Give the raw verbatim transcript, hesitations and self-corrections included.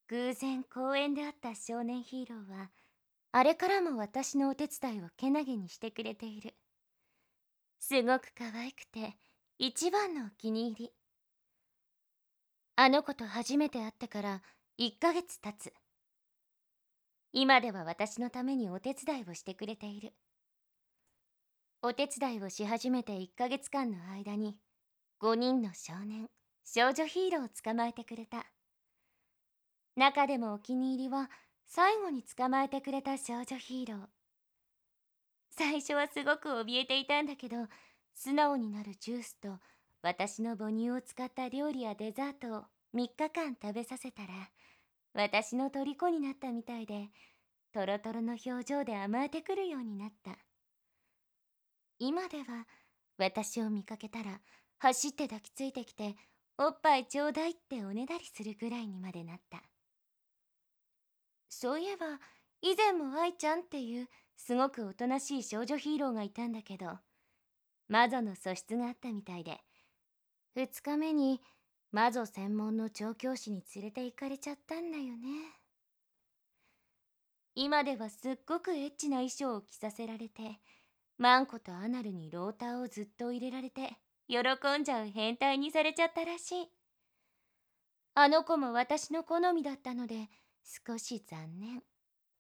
偶然公園で会った少年ヒーローは、あれからも私のお手伝いをけなげにしてくれている。すごく可愛くて、一番のお気に入り。あの子と初めて会ってからいっかげつ経つ。今では私のためにお手伝いをしてくれている。お手伝いをし始めていっかげつかんの間に、ごにんの少年、少女ヒーローを捕まえてくれた。中でもお気に入りは、最後に捕まえてくれた少女ヒーロー。最初はすごく怯えていたんだけど、素直になるジュースと私の母乳を使った料理やデザートをみっかかん食べさせたら、私の虜になったみたいで、トロトロの表情で甘えてくるようになった。今では私を見かけたら走って抱きついてきて、おっぱいちょうだいっておねだりするぐらいにまでなった。そういえば以前も愛ちゃんっていうすごくおとなしい少女ヒーローがいたんだけど、魔女の素質があったみたいで、ふつかめに魔女専門の調教師に連れて行かれちゃったんだよね。今ではすっごくエッチな衣装を着させられて、マンコとアナルにローターをずっと入れられて、喜んじゃう変態にされちゃったらしい。あの子も私の好みだったので少し残念。